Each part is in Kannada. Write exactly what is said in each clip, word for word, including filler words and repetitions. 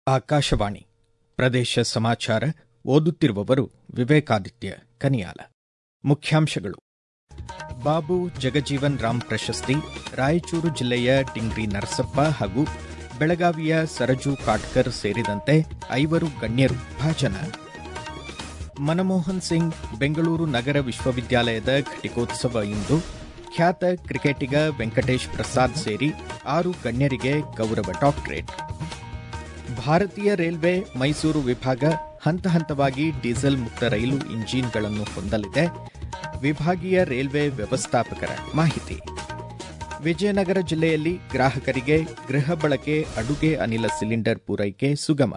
ಆಕಾಶವಾಣಿ ಪ್ರದೇಶ ಸಮಾಚಾರ ಓದುತ್ತಿರುವವರು ವಿವೇಕಾದಿತ್ಯ ಕನಿಯಾಲ. ಮುಖ್ಯಾಂಶಗಳು. ಬಾಬು ಜಗಜೀವನ್ ರಾಮ್ ಪ್ರಶಸ್ತಿ ರಾಯಚೂರು ಜಿಲ್ಲೆಯ ಡಿಂಗ್ರಿ ನರಸಪ್ಪ ಹಾಗೂ ಬೆಳಗಾವಿಯ ಸರಜು ಕಾಟ್ಕರ್ ಸೇರಿದಂತೆ ಐವರು ಗಣ್ಯರು ಭಾಜನ. ಮನಮೋಹನ್ ಸಿಂಗ್ ಬೆಂಗಳೂರು ನಗರ ವಿಶ್ವವಿದ್ಯಾಲಯದ ಘಟಿಕೋತ್ಸವ ಇಂದು. ಖ್ಯಾತ ಕ್ರಿಕೆಟಿಗ ವೆಂಕಟೇಶ್ ಪ್ರಸಾದ್ ಸೇರಿ ಆರು ಗಣ್ಯರಿಗೆ ಗೌರವ ಡಾಕ್ಟರೇಟ್. ಭಾರತೀಯ ರೈಲ್ವೆ ಮೈಸೂರು ವಿಭಾಗ ಹಂತ ಹಂತವಾಗಿ ಡೀಸೆಲ್ ಮುಕ್ತ ರೈಲು ಇಂಜಿನ್ಗಳನ್ನು ಹೊಂದಲಿದೆ. ವಿಭಾಗೀಯ ರೈಲ್ವೆ ವ್ಯವಸ್ಥಾಪಕರ ಮಾಹಿತಿ. ವಿಜಯನಗರ ಜಿಲ್ಲೆಯಲ್ಲಿ ಗ್ರಾಹಕರಿಗೆ ಗೃಹ ಬಳಕೆ ಅಡುಗೆ ಅನಿಲ ಸಿಲಿಂಡರ್ ಪೂರೈಕೆ ಸುಗಮ.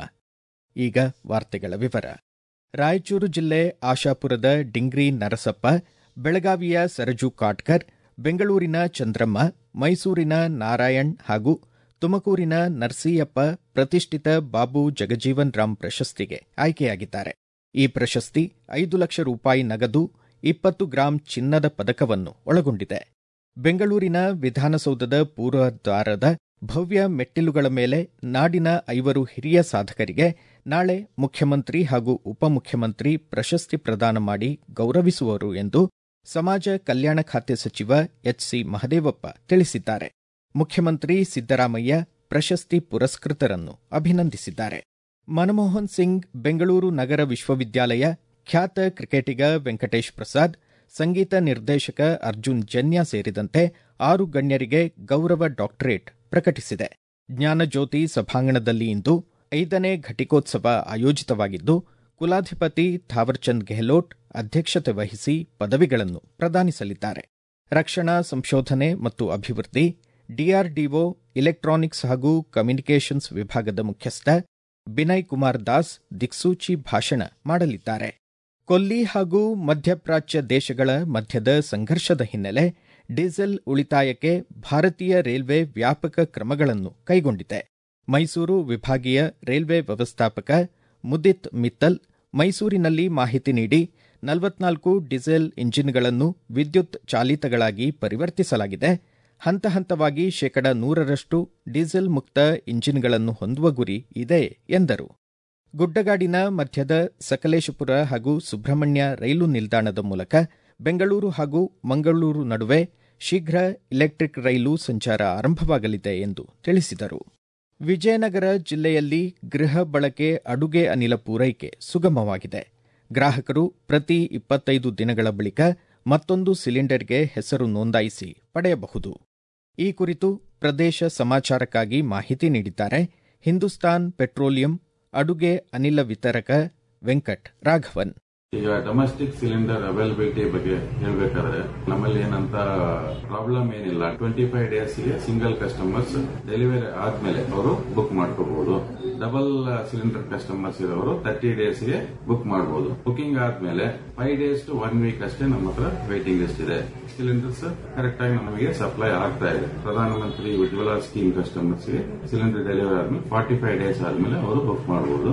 ಈಗ ವಾರ್ತೆಗಳ ವಿವರ. ರಾಯಚೂರು ಜಿಲ್ಲೆ ಆಶಾಪುರದ ಡಿಂಗ್ರಿ ನರಸಪ್ಪ, ಬೆಳಗಾವಿಯ ಸರಜು ಕಾಟ್ಕರ್, ಬೆಂಗಳೂರಿನ ಚಂದ್ರಮ್ಮ, ಮೈಸೂರಿನ ನಾರಾಯಣ್ ಹಾಗೂ ತುಮಕೂರಿನ ನರಸೀಯಪ್ಪ ಪ್ರತಿಷ್ಠಿತ ಬಾಬು ಜಗಜೀವನ್ ರಾಮ್ ಪ್ರಶಸ್ತಿಗೆ ಆಯ್ಕೆಯಾಗಿದ್ದಾರೆ. ಈ ಪ್ರಶಸ್ತಿ ಐದು ಲಕ್ಷ ರೂಪಾಯಿ ನಗದು, ಇಪ್ಪತ್ತು ಗ್ರಾಂ ಚಿನ್ನದ ಪದಕವನ್ನು ಒಳಗೊಂಡಿದೆ. ಬೆಂಗಳೂರಿನ ವಿಧಾನಸೌಧದ ಪೂರ್ವದ್ವಾರದ ಭವ್ಯ ಮೆಟ್ಟಿಲುಗಳ ಮೇಲೆ ನಾಡಿನ ಐವರು ಹಿರಿಯ ಸಾಧಕರಿಗೆ ನಾಳೆ ಮುಖ್ಯಮಂತ್ರಿ ಹಾಗೂ ಉಪಮುಖ್ಯಮಂತ್ರಿ ಪ್ರಶಸ್ತಿ ಪ್ರದಾನ ಮಾಡಿ ಗೌರವಿಸುವರು ಎಂದು ಸಮಾಜ ಕಲ್ಯಾಣ ಖಾತೆ ಸಚಿವ ಎಚ್ ಸಿ ಮಹದೇವಪ್ಪ ತಿಳಿಸಿದ್ದಾರೆ. ಮುಖ್ಯಮಂತ್ರಿ ಸಿದ್ದರಾಮಯ್ಯ ಪ್ರಶಸ್ತಿ ಪುರಸ್ಕೃತರನ್ನು ಅಭಿನಂದಿಸಿದ್ದಾರೆ. ಮನಮೋಹನ್ ಸಿಂಗ್ ಬೆಂಗಳೂರು ನಗರ ವಿಶ್ವವಿದ್ಯಾಲಯ, ಖ್ಯಾತ ಕ್ರಿಕೆಟಿಗ ವೆಂಕಟೇಶ್ ಪ್ರಸಾದ್, ಸಂಗೀತ ನಿರ್ದೇಶಕ ಅರ್ಜುನ್ ಜನ್ಯ ಸೇರಿದಂತೆ ಆರು ಗಣ್ಯರಿಗೆ ಗೌರವ ಡಾಕ್ಟರೇಟ್ ಪ್ರಕಟಿಸಿದೆ. ಜ್ಞಾನಜ್ಯೋತಿ ಸಭಾಂಗಣದಲ್ಲಿ ಇಂದು ಐದನೇ ಘಟಿಕೋತ್ಸವ ಆಯೋಜಿತವಾಗಿದ್ದು, ಕುಲಾಧಿಪತಿ ಥಾವರ್ಚಂದ್ ಗೆಹ್ಲೋಟ್ ಅಧ್ಯಕ್ಷತೆ ವಹಿಸಿ ಪದವಿಗಳನ್ನು ಪ್ರದಾನಿಸಲಿದ್ದಾರೆ. ರಕ್ಷಣಾ ಸಂಶೋಧನೆ ಮತ್ತು ಅಭಿವೃದ್ಧಿ, ಡಿಆರ್ಡಿಒ ಇಲೆಕ್ಟ್ರಾನಿಕ್ಸ್ ಹಾಗೂ ಕಮ್ಯುನಿಕೇಷನ್ಸ್ ವಿಭಾಗದ ಮುಖ್ಯಸ್ಥ ಬಿನಯ್ ಕುಮಾರ್ ದಾಸ್ ದಿಕ್ಸೂಚಿ ಭಾಷಣ ಮಾಡಲಿದ್ದಾರೆ. ಕೊಲ್ಲಿ ಹಾಗೂ ಮಧ್ಯಪ್ರಾಚ್ಯ ದೇಶಗಳ ಮಧ್ಯದ ಸಂಘರ್ಷದ ಹಿನ್ನೆಲೆ ಡೀಸೆಲ್ ಉಳಿತಾಯಕ್ಕೆ ಭಾರತೀಯ ರೈಲ್ವೆ ವ್ಯಾಪಕ ಕ್ರಮಗಳನ್ನು ಕೈಗೊಂಡಿದೆ. ಮೈಸೂರು ವಿಭಾಗೀಯ ರೈಲ್ವೆ ವ್ಯವಸ್ಥಾಪಕ ಮುದಿತ್ ಮಿತ್ತಲ್ ಮೈಸೂರಿನಲ್ಲಿ ಮಾಹಿತಿ ನೀಡಿ, ನಲವತ್ನಾಲ್ಕು ಡೀಸೆಲ್ ಇಂಜಿನ್ಗಳನ್ನು ವಿದ್ಯುತ್ ಚಾಲಿತಗಳಾಗಿ ಪರಿವರ್ತಿಸಲಾಗಿದೆ. ಹಂತ ಹಂತವಾಗಿ ಶೇಕಡ ನೂರರಷ್ಟು ಡೀಸೆಲ್ ಮುಕ್ತ ಇಂಜಿನ್ಗಳನ್ನು ಹೊಂದುವ ಗುರಿ ಇದೆ ಎಂದರು. ಗುಡ್ಡಗಾಡಿನ ಮಧ್ಯದ ಸಕಲೇಶಪುರ ಹಾಗೂ ಸುಬ್ರಹ್ಮಣ್ಯ ರೈಲು ನಿಲ್ದಾಣದ ಮೂಲಕ ಬೆಂಗಳೂರು ಹಾಗೂ ಮಂಗಳೂರು ನಡುವೆ ಶೀಘ್ರ ಇಲೆಕ್ಟ್ರಿಕ್ ರೈಲು ಸಂಚಾರ ಆರಂಭವಾಗಲಿದೆ ಎಂದು ತಿಳಿಸಿದರು. ವಿಜಯನಗರ ಜಿಲ್ಲೆಯಲ್ಲಿ ಗೃಹ ಬಳಕೆ ಅಡುಗೆ ಅನಿಲ ಪೂರೈಕೆ ಸುಗಮವಾಗಿದೆ. ಗ್ರಾಹಕರು ಪ್ರತಿ ಇಪ್ಪತ್ತೈದು ದಿನಗಳ ಬಳಿಕ ಮತ್ತೊಂದು ಸಿಲಿಂಡರ್ಗೆ ಹೆಸರು ನೋಂದಾಯಿಸಿ ಪಡೆಯಬಹುದು. ಈ ಕುರಿತು ಪ್ರದೇಶ ಸಮಾಚಾರಕ್ಕಾಗಿ ಮಾಹಿತಿ ನೀಡಿದ್ದಾರೆ ಹಿಂದೂಸ್ತಾನ್ ಪೆಟ್ರೋಲಿಯಂ ಅಡುಗೆ ಅನಿಲ ವಿತರಕ ವೆಂಕಟ್ ರಾಘವನ್. ಈಗ ಡೊಮೆಸ್ಟಿಕ್ ಸಿಲಿಂಡರ್ ಅವೈಲಬಿಲಿಟಿ ಬಗ್ಗೆ ಹೇಳಬೇಕಾದ್ರೆ ನಮ್ಮಲ್ಲಿ ಏನಂತ ಪ್ರಾಬ್ಲಮ್ ಏನಿಲ್ಲ. ಟ್ವೆಂಟಿ ಫೈವ್ ಡೇಸ್ಗೆ ಸಿಂಗಲ್ ಕಸ್ಟಮರ್ಸ್ ಡೆಲಿವರಿ ಆದ್ಮೇಲೆ ಅವರು ಬುಕ್ ಮಾಡ್ಕೋಬಹುದು. ಡಬಲ್ ಸಿಲಿಂಡರ್ ಕಸ್ಟಮರ್ಸ್ ಇರೋರು ತರ್ಟಿ ಡೇಸ್ಗೆ ಬುಕ್ ಮಾಡಬಹುದು. ಬುಕಿಂಗ್ ಆದ್ಮೇಲೆ five days to one week ಅಷ್ಟೇ ನಮ್ಮ ಹತ್ರ ವೈಟಿಂಗ್ ಲಿಸ್ಟ್ ಇದೆ. ಸಿಲಿಂಡರ್ಸ್ ಕರೆಕ್ಟ್ ಆಗಿ ನಮಗೆ ಸಪ್ಲೈ ಆಗ್ತಾ ಇದೆ. ಪ್ರಧಾನಮಂತ್ರಿ ಉಜ್ವಲ ಸ್ಕೀಮ್ ಕಸ್ಟಮರ್ಸ್ಗೆ ಸಿಲಿಂಡರ್ ಡೆಲಿವರಿ ಆದ್ಮೇಲೆ ಫಾರ್ಟಿ ಫೈವ್ ಡೇಸ್ ಆದ್ಮೇಲೆ ಅವರು ಬುಕ್ ಮಾಡಬಹುದು.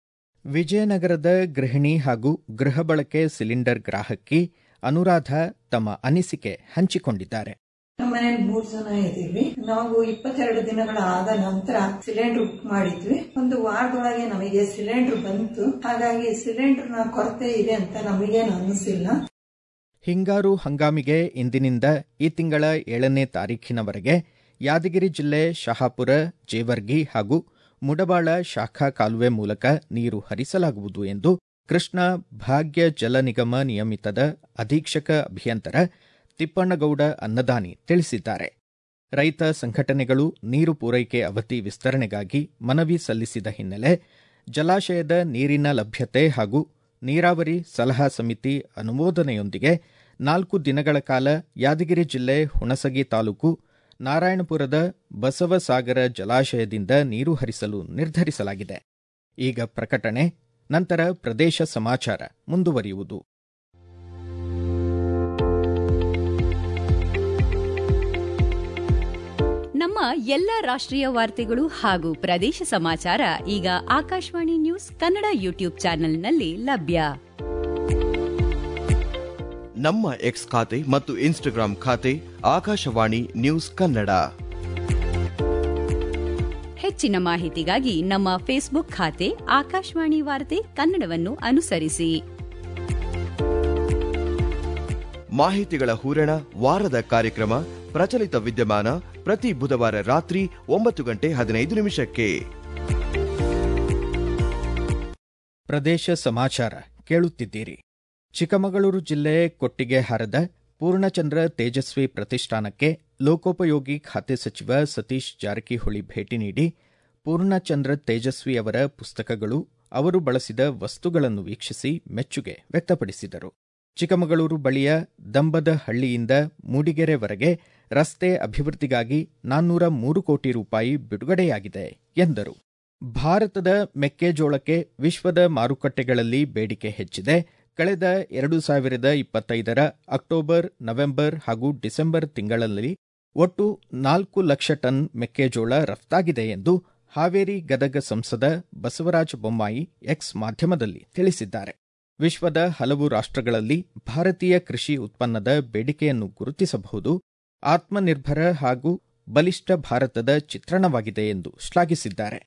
ವಿಜಯನಗರದ ಗೃಹಿಣಿ ಹಾಗೂ ಗೃಹ ಬಳಕೆ ಸಿಲಿಂಡರ್ ಗ್ರಾಹಕಿ ಅನುರಾಧ ತಮ್ಮ ಅನಿಸಿಕೆ ಹಂಚಿಕೊಂಡಿದ್ದಾರೆ. ನಮ್ಮ ಮನೇಲಿ ಮೂರು ಜನ ಇದ್ದೀವಿ. ನಾವು ಇಪ್ಪತ್ತೆರಡು ದಿನಗಳ ಆದ ನಂತರ ಸಿಲಿಂಡರ್ ಬುಕ್ ಮಾಡಿದ್ವಿ. ಒಂದು ವಾರದೊಳಗೆ ನಮಗೆ ಸಿಲಿಂಡರ್ ಬಂತು. ಹಾಗಾಗಿ ಸಿಲಿಂಡರ್ನ ಕೊರತೆ ಇದೆ ಅಂತ ನಮಗೇನು ಅನಿಸಿಲ್ಲ. ಹಿಂಗಾರು ಹಂಗಾಮಿಗೆ ಇಂದಿನಿಂದ ಈ ತಿಂಗಳ ಏಳನೇ ತಾರೀಖಿನವರೆಗೆ ಯಾದಗಿರಿ ಜಿಲ್ಲೆ ಶಹಾಪುರ, ಜೇವರ್ಗಿ ಹಾಗೂ ಮುಡಬಾಳ ಶಾಖಾ ಕಾಲುವೆ ಮೂಲಕ ನೀರು ಹರಿಸಲಾಗುವುದು ಎಂದು ಕೃಷ್ಣಾ ಭಾಗ್ಯ ಜಲ ನಿಗಮ ನಿಯಮಿತದ ಅಧೀಕ್ಷಕ ಅಭಿಯಂತರ ತಿಪ್ಪಣ್ಣಗೌಡ ಅನ್ನದಾನಿ ತಿಳಿಸಿದ್ದಾರೆ. ರೈತ ಸಂಘಟನೆಗಳು ನೀರು ಪೂರೈಕೆ ಅವಧಿ ವಿಸ್ತರಣೆಗಾಗಿ ಮನವಿ ಸಲ್ಲಿಸಿದ ಹಿನ್ನೆಲೆ ಜಲಾಶಯದ ನೀರಿನ ಲಭ್ಯತೆ ಹಾಗೂ ನೀರಾವರಿ ಸಲಹಾ ಸಮಿತಿ ಅನುಮೋದನೆಯೊಂದಿಗೆ ನಾಲ್ಕು ದಿನಗಳ ಕಾಲ ಯಾದಗಿರಿ ಜಿಲ್ಲೆ ಹುಣಸಗಿ ತಾಲೂಕು ನಾರಾಯಣಪುರದ ಬಸವಸಾಗರ ಜಲಾಶಯದಿಂದ ನೀರು ಹರಿಸಲು ನಿರ್ಧರಿಸಲಾಗಿದೆ. ಈಗ ಪ್ರಕಟಣೆ, ನಂತರ ಪ್ರದೇಶ ಸಮಾಚಾರ ಮುಂದುವರಿಯುವುದು. ನಮ್ಮ ಎಲ್ಲ ರಾಷ್ಟ್ರೀಯ ವಾರ್ತೆಗಳು ಹಾಗೂ ಪ್ರದೇಶ ಸಮಾಚಾರ ಈಗ ಆಕಾಶವಾಣಿ ನ್ಯೂಸ್ ಕನ್ನಡ ಯೂಟ್ಯೂಬ್ ಚಾನೆಲ್ನಲ್ಲಿ ಲಭ್ಯ. ನಮ್ಮ ಎಕ್ಸ್ ಖಾತೆ ಮತ್ತು ಇನ್ಸ್ಟಾಗ್ರಾಂ ಖಾತೆ ಆಕಾಶವಾಣಿ ನ್ಯೂಸ್ ಕನ್ನಡ. ಹೆಚ್ಚಿನ ಮಾಹಿತಿಗಾಗಿ ನಮ್ಮ ಫೇಸ್ಬುಕ್ ಖಾತೆ ಆಕಾಶವಾಣಿ ವಾರ್ತೆ ಕನ್ನಡವನ್ನು ಅನುಸರಿಸಿ. ಮಾಹಿತಿಗಳ ಹೂರಣ ವಾರದ ಕಾರ್ಯಕ್ರಮ ಪ್ರಚಲಿತ ವಿದ್ಯಮಾನ ಪ್ರತಿ ಬುಧವಾರ ರಾತ್ರಿ ಒಂಬತ್ತು ಗಂಟೆ ಹದಿನೈದು ನಿಮಿಷಕ್ಕೆ. ಪ್ರದೇಶ ಸಮಾಚಾರ ಕೇಳುತ್ತಿದ್ದೀರಿ. ಚಿಕ್ಕಮಗಳೂರು ಜಿಲ್ಲೆ ಕೊಟ್ಟಿಗೆಹಾರದ ಪೂರ್ಣಚಂದ್ರ ತೇಜಸ್ವಿ ಪ್ರತಿಷ್ಠಾನಕ್ಕೆ ಲೋಕೋಪಯೋಗಿ ಖಾತೆ ಸಚಿವ ಸತೀಶ್ ಜಾರಕಿಹೊಳಿ ಭೇಟಿ ನೀಡಿ ಪೂರ್ಣಚಂದ್ರ ತೇಜಸ್ವಿ ಅವರ ಪುಸ್ತಕಗಳು, ಅವರು ಬಳಸಿದ ವಸ್ತುಗಳನ್ನು ವೀಕ್ಷಿಸಿ ಮೆಚ್ಚುಗೆ ವ್ಯಕ್ತಪಡಿಸಿದರು. ಚಿಕ್ಕಮಗಳೂರು ಬಳಿಯ ದಂಬದ ಹಳ್ಳಿಯಿಂದ ಮೂಡಿಗೆರೆವರೆಗೆ ರಸ್ತೆ ಅಭಿವೃದ್ಧಿಗಾಗಿ ನಾನ್ನೂರ ಮೂರು ಕೋಟಿ ರೂಪಾಯಿ ಬಿಡುಗಡೆಯಾಗಿದೆ ಎಂದರು. ಭಾರತದ ಮೆಕ್ಕೆಜೋಳಕ್ಕೆ ವಿಶ್ವದ ಮಾರುಕಟ್ಟೆಗಳಲ್ಲಿ ಬೇಡಿಕೆ ಹೆಚ್ಚಿದೆ. ಕಳೆದ ಎರಡು ಸಾವಿರದ ಇಪ್ಪತ್ತೈದರ ಅಕ್ಟೋಬರ್, ನವೆಂಬರ್ ಹಾಗೂ ಡಿಸೆಂಬರ್ ತಿಂಗಳಲ್ಲಿ ಒಟ್ಟು ನಾಲ್ಕು ಲಕ್ಷ ಟನ್ ಮೆಕ್ಕೆಜೋಳ ರಫ್ತಾಗಿದೆ ಎಂದು ಹಾವೇರಿ ಗದಗ ಸಂಸದ ಬಸವರಾಜ ಬೊಮ್ಮಾಯಿ ಎಕ್ಸ್ ಮಾಧ್ಯಮದಲ್ಲಿ ತಿಳಿಸಿದ್ದಾರೆ. ವಿಶ್ವದ ಹಲವು ರಾಷ್ಟ್ರಗಳಲ್ಲಿ ಭಾರತೀಯ ಕೃಷಿ ಉತ್ಪನ್ನದ ಬೇಡಿಕೆಯನ್ನು ಗುರುತಿಸಬಹುದು. ಆತ್ಮನಿರ್ಭರ ಹಾಗೂ ಬಲಿಷ್ಠ ಭಾರತದ ಚಿತ್ರಣವಾಗಿದೆ ಎಂದು ಶ್ಲಾಘಿಸಿದ್ದಾರೆ.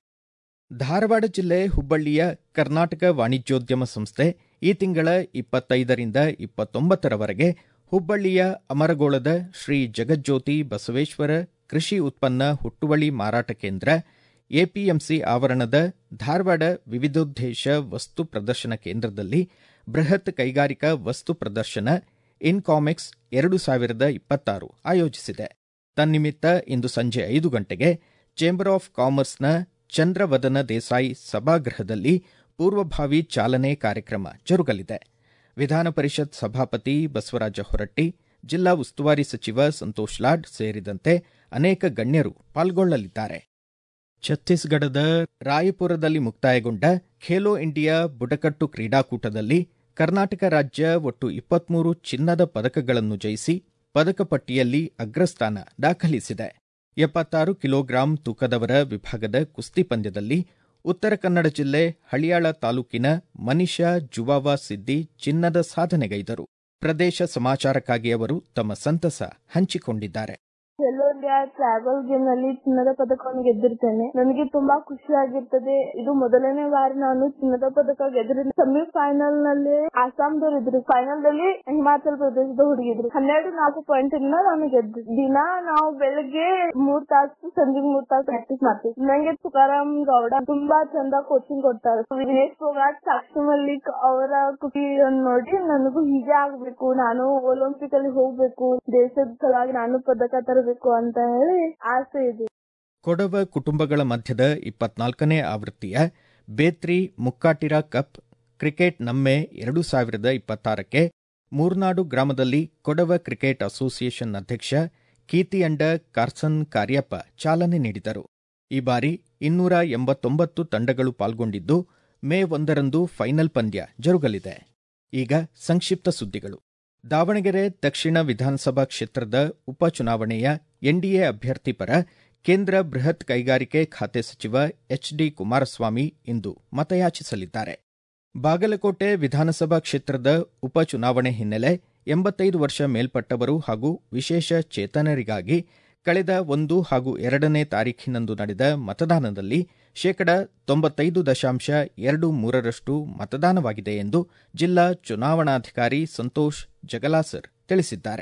ಧಾರವಾಡ ಜಿಲ್ಲೆ ಹುಬ್ಬಳ್ಳಿಯ ಕರ್ನಾಟಕ ವಾಣಿಜ್ಯೋದ್ಯಮ ಸಂಸ್ಥೆ ಈ ತಿಂಗಳ ಇಪ್ಪತ್ತೈದರಿಂದ ಇಪ್ಪತ್ತೊಂಬತ್ತರವರೆಗೆ ಹುಬ್ಬಳ್ಳಿಯ ಅಮರಗೋಳದ ಶ್ರೀ ಜಗಜ್ಯೋತಿ ಬಸವೇಶ್ವರ ಕೃಷಿ ಉತ್ಪನ್ನ ಹುಟ್ಟುವಳಿ ಮಾರಾಟ ಕೇಂದ್ರ ಎಪಿಎಂಸಿ ಆವರಣದ ಧಾರವಾಡ ವಿವಿಧೋದ್ದೇಶ ವಸ್ತು ಪ್ರದರ್ಶನ ಕೇಂದ್ರದಲ್ಲಿ ಬೃಹತ್ ಕೈಗಾರಿಕಾ ವಸ್ತು ಪ್ರದರ್ಶನ ಇನ್ಕಾಮೆಕ್ಸ್ ಎರಡು ಸಾವಿರದ ಇಪ್ಪತ್ತಾರು ಆಯೋಜಿಸಿದೆ. ತನ್ನಿಮಿತ್ತ ಇಂದು ಸಂಜೆ ಐದು ಗಂಟೆಗೆ ಚೇಂಬರ್ ಆಫ್ ಕಾಮರ್ಸ್ನ ಚಂದ್ರವದನ ದೇಸಾಯಿ ಸಭಾಗೃಹದಲ್ಲಿ ಪೂರ್ವಭಾವಿ ಚಾಲನೆ ಕಾರ್ಯಕ್ರಮ ಜರುಗಲಿದೆ. ವಿಧಾನ ಪರಿಷತ್ ಸಭಾಪತಿ ಬಸವರಾಜ ಹೊರಟ್ಟಿ, ಜಿಲ್ಲಾ ಉಸ್ತುವಾರಿ ಸಚಿವ ಸಂತೋಷ್ ಲಾಡ್ ಸೇರಿದಂತೆ ಅನೇಕ ಗಣ್ಯರು ಪಾಲ್ಗೊಳ್ಳಲಿದ್ದಾರೆ. ಛತ್ತೀಸ್ಗಢದ ರಾಯಪುರದಲ್ಲಿ ಮುಕ್ತಾಯಗೊಂಡ ಖೇಲೋ ಇಂಡಿಯಾ ಬುಡಕಟ್ಟು ಕ್ರೀಡಾಕೂಟದಲ್ಲಿ ಕರ್ನಾಟಕ ರಾಜ್ಯ ಒಟ್ಟು ಇಪ್ಪತ್ಮೂರು ಚಿನ್ನದ ಪದಕಗಳನ್ನು ಜಯಿಸಿ ಪದಕ ಪಟ್ಟಿಯಲ್ಲಿ ಅಗ್ರಸ್ಥಾನ ದಾಖಲಿಸಿದೆ. ಎಪ್ಪತ್ತಾರು ಕಿಲೋಗ್ರಾಂ ತೂಕದವರ ವಿಭಾಗದ ಕುಸ್ತಿ ಪಂದ್ಯದಲ್ಲಿ ಉತ್ತರ ಕನ್ನಡ ಜಿಲ್ಲೆ ಹಳಿಯಾಳ ತಾಲೂಕಿನ ಮನಿಷಾ ಜುವಾವಾ ಸಿದ್ದಿ ಚಿನ್ನದ ಸಾಧನೆಗೈದರು. ಪ್ರದೇಶ ಸಮಾಚಾರಕ್ಕಾಗಿ ಅವರು ತಮ್ಮ ಸಂತಸ ಹಂಚಿಕೊಂಡಿದ್ದಾರೆ. ಖೇಲೋ ಇಂಡಿಯಾ ಟ್ರಾವೆಲ್ ಗೇಮ್ ನಲ್ಲಿ ಚಿನ್ನದ ಪದಕವನ್ನು ಗೆದ್ದಿರ್ತೇನೆ. ನನಗೆ ತುಂಬಾ ಖುಷಿ ಆಗಿರ್ತದೆ. ಇದು ಮೊದಲನೇ ಬಾರಿ ನಾನು ಚಿನ್ನದ ಪದಕ ಗೆದ್ದಿದ್ದೀನಿ. ಸೆಮಿಫೈನಲ್ ನಲ್ಲಿ ಆಸಾಮ್ದವ್ರು ಇದ್ರು, ಫೈನಲ್ ನಲ್ಲಿ ಹಿಮಾಚಲ ಪ್ರದೇಶದ ಹುಡುಗಿದ್ರು. ಹನ್ನೆರಡು ನಾಲ್ಕು ಪಾಯಿಂಟ್ ಇಂದ ನಾನು ಗೆದ್ದೆ. ದಿನ ನಾವು ಬೆಳಗ್ಗೆ ಮೂರ್ ತಾಸು ಸಂಜೆ ಮೂರ್ ತಾಸು ಪ್ರಾಕ್ಟೀಸ್ ಮಾಡ್ತೀವಿ. ನಂಗೆ ತುಕಾರಾಮ್ ಗೌಡ ತುಂಬಾ ಚಂದ ಕೋಚಿಂಗ್ ಕೊಡ್ತಾರೆ. ವಿನೇಶ್ ಫೋಗಾಟ್, ಸಾಕ್ಷಿ ಮಲ್ಲಿಕ್ ಅವರ ಕುಟಿಯನ್ನು ನೋಡಿ ನನಗೂ ಹೀಗೆ ಆಗ್ಬೇಕು, ನಾನು ಒಲಿಂಪಿಕ್ ಅಲ್ಲಿ ಹೋಗ್ಬೇಕು, ದೇಶದ ಸಲುವಾಗಿ ನಾನು ಪದಕ ತರಬೇಕು ಅಂತ ಹೇಳಿ ಆಸೆ ಇದೆ. ಕೊಡವ ಕುಟುಂಬಗಳ ಮಧ್ಯದ ಇಪ್ಪತ್ನಾಲ್ಕನೇ ಆವೃತ್ತಿಯ ಬೇತ್ರಿ ಮುಕ್ಕಾಟಿರ ಕಪ್ ಕ್ರಿಕೆಟ್ ನಮ್ಮೆ ಎರಡು ಸಾವಿರದ ಇಪ್ಪತ್ತಾರಕ್ಕೆ ಮೂರ್ನಾಡು ಗ್ರಾಮದಲ್ಲಿ ಕೊಡವ ಕ್ರಿಕೆಟ್ ಅಸೋಸಿಯೇಷನ್ ಅಧ್ಯಕ್ಷ ಕೀತಿಯಂಡ ಕಾರ್ಸನ್ ಕಾರ್ಯಪ್ಪ ಚಾಲನೆ ನೀಡಿದರು. ಈ ಬಾರಿ ಇನ್ನೂರ ಎಂಬತ್ತೊಂಬತ್ತು ತಂಡಗಳು ಪಾಲ್ಗೊಂಡಿದ್ದು ಮೇ ಒಂದರಂದು ಫೈನಲ್ ಪಂದ್ಯ ಜರುಗಲಿದೆ. ಈಗ ಸಂಕ್ಷಿಪ್ತ ಸುದ್ದಿಗಳು. ದಾವಣಗೆರೆ ದಕ್ಷಿಣ ವಿಧಾನಸಭಾ ಕ್ಷೇತ್ರದ ಉಪಚುನಾವಣೆಯ ಎನ್ಡಿಎ ಅಭ್ಯರ್ಥಿ ಪರ ಕೇಂದ್ರ ಬೃಹತ್ ಕೈಗಾರಿಕೆ ಖಾತೆ ಸಚಿವ ಎಚ್ ಡಿ ಕುಮಾರಸ್ವಾಮಿ ಇಂದು ಮತಯಾಚಿಸಲಿದ್ದಾರೆ. ಬಾಗಲಕೋಟೆ ವಿಧಾನಸಭಾ ಕ್ಷೇತ್ರದ ಉಪಚುನಾವಣೆ ಹಿನ್ನೆಲೆ ಎಂಬತ್ತೈದು ವರ್ಷ ಮೇಲ್ಪಟ್ಟವರು ಹಾಗೂ ವಿಶೇಷ ಚೇತನರಿಗಾಗಿ ಕಳೆದ ಒಂದು ಹಾಗೂ ಎರಡನೇ ತಾರೀಖಿನಂದು ನಡೆದ ಮತದಾನದಲ್ಲಿ ಶೇಕಡ ತೊಂಬತ್ತೈದು ದಶಾಂಶ ಎರಡು ಮೂರರಷ್ಟು ಮತದಾನವಾಗಿದೆ ಎಂದು ಜಿಲ್ಲಾ ಚುನಾವಣಾಧಿಕಾರಿ ಸಂತೋಷ್ ಜಗಲಾಸರ್ ತಿಳಿಸಿದ್ದಾರೆ.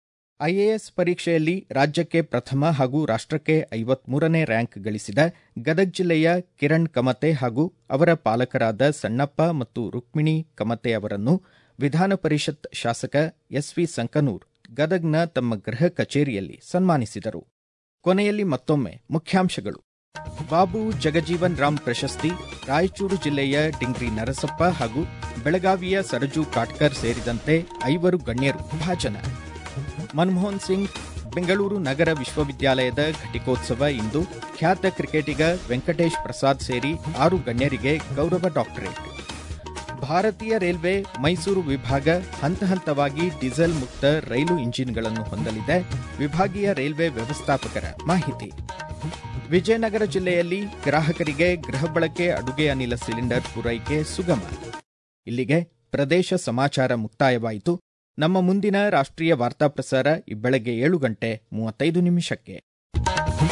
ಐಎಎಸ್ ಪರೀಕ್ಷೆಯಲ್ಲಿ ರಾಜ್ಯಕ್ಕೆ ಪ್ರಥಮ ಹಾಗೂ ರಾಷ್ಟ್ರಕ್ಕೆ ಐವತ್ಮೂರನೇ ರ್ಯಾಂಕ್ ಗಳಿಸಿದ ಗದಗ ಜಿಲ್ಲೆಯ ಕಿರಣ್ ಕಮತೆ ಹಾಗೂ ಅವರ ಪಾಲಕರಾದ ಸಣ್ಣಪ್ಪ ಮತ್ತು ರುಕ್ಮಿಣಿ ಕಮತೆ ಅವರನ್ನು ವಿಧಾನ ಪರಿಷತ್ ಶಾಸಕ ಎಸ್ವಿ ಸಂಕನೂರ್ ಗದಗ್ನ ತಮ್ಮ ಗೃಹ ಕಚೇರಿಯಲ್ಲಿ ಸನ್ಮಾನಿಸಿದರು. ಕೊನೆಯಲ್ಲಿ ಮತ್ತೊಮ್ಮೆ ಮುಖ್ಯಾಂಶಗಳು. ಬಾಬು ಜಗಜೀವನ್ ರಾಮ್ ಪ್ರಶಸ್ತಿ ರಾಯಚೂರು ಜಿಲ್ಲೆಯ ಡಿಂಗ್ರಿ ನರಸಪ್ಪ ಹಾಗೂ ಬೆಳಗಾವಿಯ ಸರಜು ಕಾಟ್ಕರ್ ಸೇರಿದಂತೆ ಐವರು ಗಣ್ಯರು ಭಾಜನ. ಮನಮೋಹನ್ ಸಿಂಗ್ ಬೆಂಗಳೂರು ನಗರ ವಿಶ್ವವಿದ್ಯಾಲಯದ ಘಟಿಕೋತ್ಸವ ಇಂದು. ಖ್ಯಾತ ಕ್ರಿಕೆಟಿಗ ವೆಂಕಟೇಶ್ ಪ್ರಸಾದ್ ಸೇರಿ ಆರು ಗಣ್ಯರಿಗೆ ಗೌರವ ಡಾಕ್ಟರೇಟ್. ಭಾರತೀಯ ರೈಲ್ವೆ ಮೈಸೂರು ವಿಭಾಗ ಹಂತ ಹಂತವಾಗಿ ಡೀಸೆಲ್ ಮುಕ್ತ ರೈಲು ಇಂಜಿನ್ಗಳನ್ನು ಹೊಂದಲಿದೆ. ವಿಭಾಗೀಯ ರೈಲ್ವೆ ವ್ಯವಸ್ಥಾಪಕರ ಮಾಹಿತಿ. ವಿಜಯನಗರ ಜಿಲ್ಲೆಯಲ್ಲಿ ಗ್ರಾಹಕರಿಗೆ ಗೃಹ ಬಳಕೆ ಅಡುಗೆ ಅನಿಲ ಸಿಲಿಂಡರ್ ಪೂರೈಕೆ ಸುಗಮ. ಇಲ್ಲಿಗೆ ಪ್ರದೇಶ ಸಮಾಚಾರ ಮುಕ್ತಾಯವಾಯಿತು. ನಮ್ಮ ಮುಂದಿನ ರಾಷ್ಟ್ರೀಯ ವಾರ್ತಾ ಪ್ರಸಾರ ಈ ಬೆಳಗ್ಗೆ ಏಳು ಗಂಟೆ ಮೂವತ್ತೈದು ನಿಮಿಷಕ್ಕೆ.